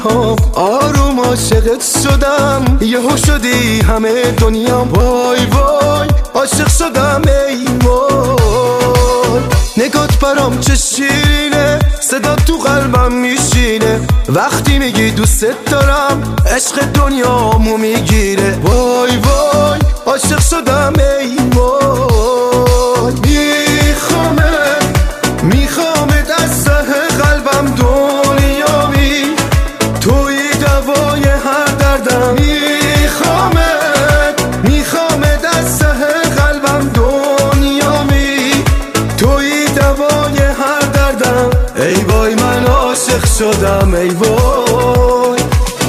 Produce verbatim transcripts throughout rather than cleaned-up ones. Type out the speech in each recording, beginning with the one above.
ها آروم عاشقت شدم، یهو شدی همه دنیا. وای وای عاشق شدم ای وای، نگات برام چه شیرینه، صدا تو قلبم میشینه، وقتی میگی دوست دارم عشق دنیامو میگیره. وای وای عاشق شدم ای وای، میخوامت میخوامت از ته قلبم دنیامی، توی دوای هر دردم. میخوامت میخوامت از ته قلبم دنیامی، توی دوای هر دردم. ای وای من عاشق شدم ای وای.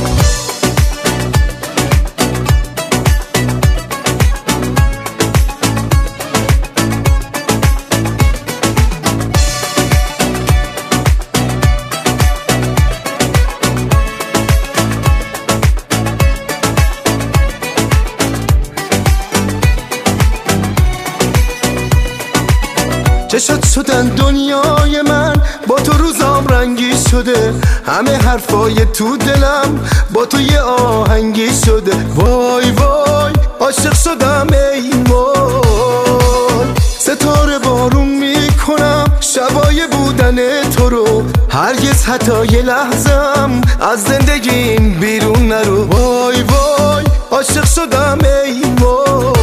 چشات شدن دنیای من، با تو روزام رنگی شده، همه حرفای تو دلم با تو یه آهنگی شده. وای وای عاشق شدم ای وای، ستاره بارون میکنم شبای بودن تو رو، هرگز حتی یه لحظم از زندگیم بیرون نرو. وای وای عاشق شدم ای وای،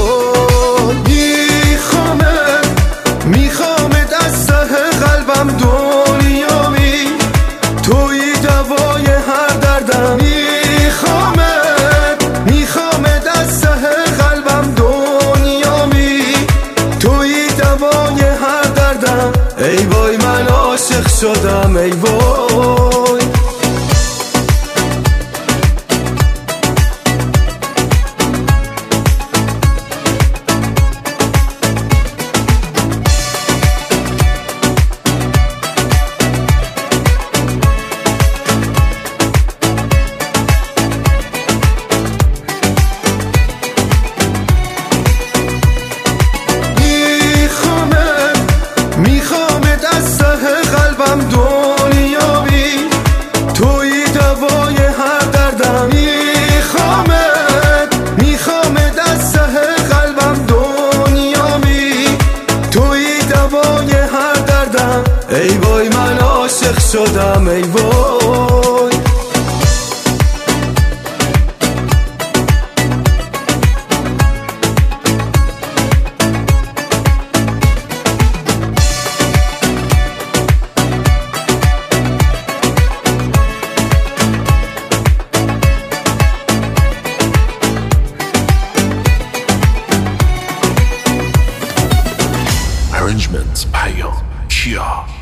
میخوامت از ته قلبم دنیامی، توی دوای هر دردم. میخوامت میخوامت از ته قلبم دنیامی، توی دوای هر دردم. ای وای من عاشق شدم ای وای. میخوامت از ته قلبم دنیامی، توی دوای هر دردم. میخوامت میخوامت از ته قلبم دنیامی، توی دوای هر دردم. ای وای من عاشق شدم ای وای. Arrangements by Kya.